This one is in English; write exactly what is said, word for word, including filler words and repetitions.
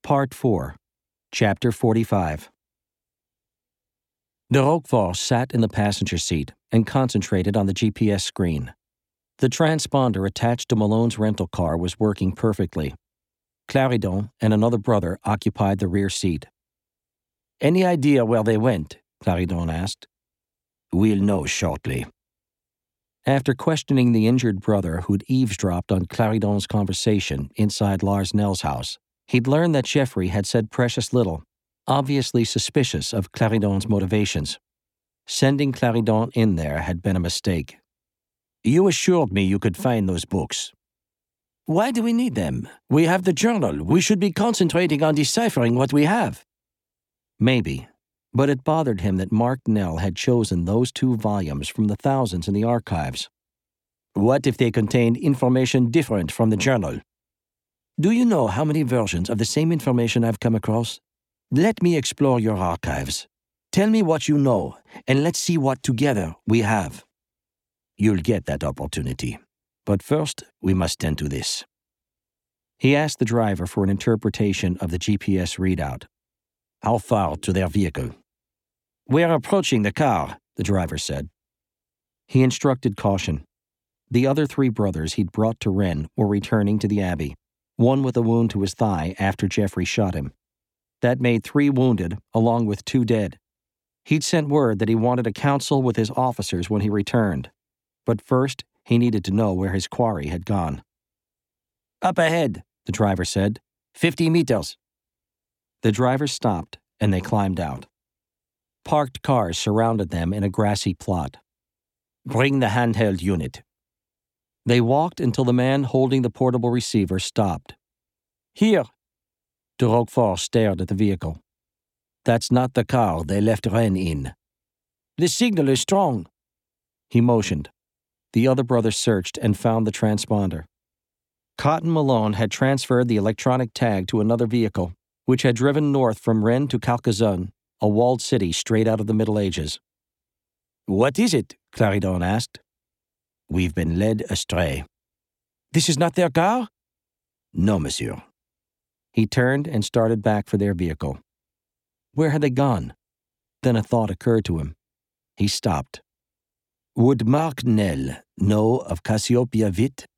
Part four, Chapter forty-five. De Roquefort sat in the passenger seat and concentrated on the G P S screen. The transponder attached to Malone's rental car was working perfectly. Clarendon and another brother occupied the rear seat. "Any idea where they went?" Clarendon asked. "We'll know shortly." After questioning the injured brother who'd eavesdropped on Clarendon's conversation inside Lars Nell's house, he'd learned that Jeffrey had said precious little, obviously suspicious of Clarendon's motivations. Sending Clarendon in there had been a mistake. "You assured me you could find those books." "Why do we need them? We have the journal. We should be concentrating on deciphering what we have." Maybe, but it bothered him that Mark Nell had chosen those two volumes from the thousands in the archives. What if they contained information different from the journal? "Do you know how many versions of the same information I've come across? Let me explore your archives. Tell me what you know, and let's see what together we have." "You'll get that opportunity. But first, we must tend to this." He asked the driver for an interpretation of the G P S readout. "How far to their vehicle?" "We're approaching the car," the driver said. He instructed caution. The other three brothers he'd brought to Rennes were returning to the Abbey, one with a wound to his thigh after Jeffrey shot him. That made three wounded, along with two dead. He'd sent word that he wanted a council with his officers when he returned. But first, he needed to know where his quarry had gone. "Up ahead," the driver said. Fifty meters." The driver stopped, and they climbed out. Parked cars surrounded them in a grassy plot. "Bring the handheld unit." They walked until the man holding the portable receiver stopped. "Here." De Roquefort stared at the vehicle. "That's not the car they left Rennes in." "The signal is strong." He motioned. The other brother searched and found the transponder. Cotton Malone had transferred the electronic tag to another vehicle, which had driven north from Rennes to Carcassonne, a walled city straight out of the Middle Ages. "What is it?" Clarendon asked. "We've been led astray." "This is not their car?" "No, monsieur." He turned and started back for their vehicle. Where had they gone? Then a thought occurred to him. He stopped. Would Mark Nell know of Cassiopeia Witt?